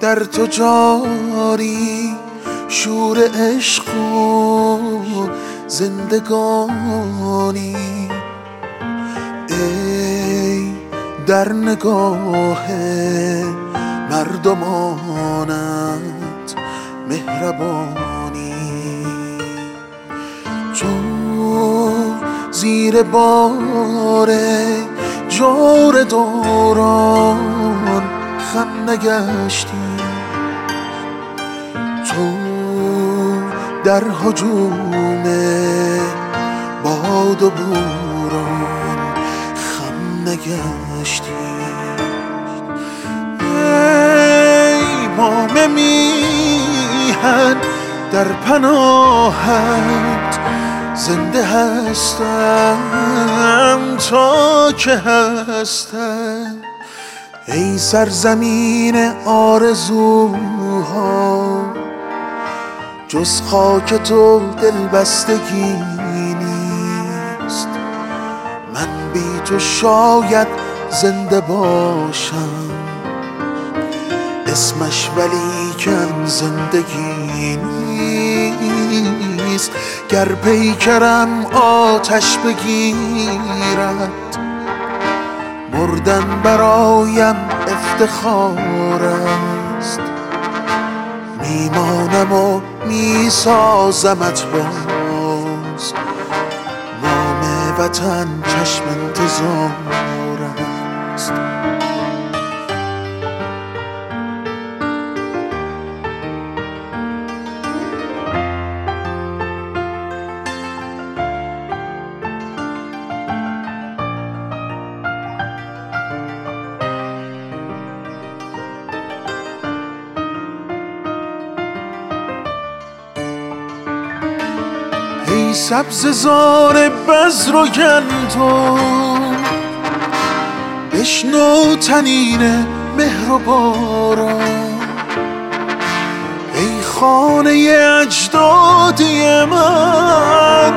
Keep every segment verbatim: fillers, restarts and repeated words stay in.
در تو جاری شور عشق و زندگانی. ای در نگاه مردمانت مهربانی، تو زیر بار جور دوران خم نگشتی، تو در هجوم باد و بوران خم نگشتی. ای مام میهن در پناهت زنده هستم تا که هستم. ای سرزمین آرزوها جز خاک تو دلبستگی نیست. من بی تو شاید زنده باشم، اسمش ولیکن زندگی نیست. گر پیکرم آتش بگیرد مردن برایم افتخار است. میمانم و میسازمت باز، نام وطن چشم انتظار است. ای سبززار بذر و گندم بشنو طنین مهر و باران. ای خانه اجدادی من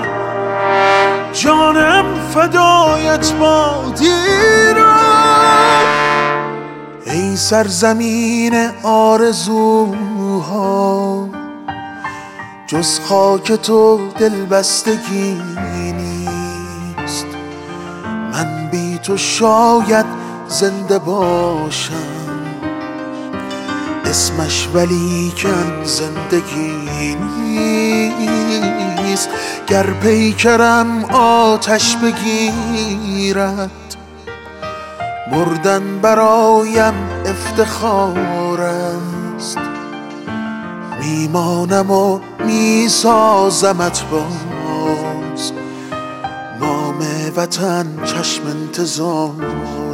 جانم فدایت باد ایران. ای سرزمین آرزوها جز خاک تو دلبستگی نیست. من بی تو شاید زنده باشم، اسمش ولیکن زندگی نیست. گر پیکرم آتش بگیرد مردن برایم افتخار است. میمانم و میسازمت باز، نام وطن چشم انتظار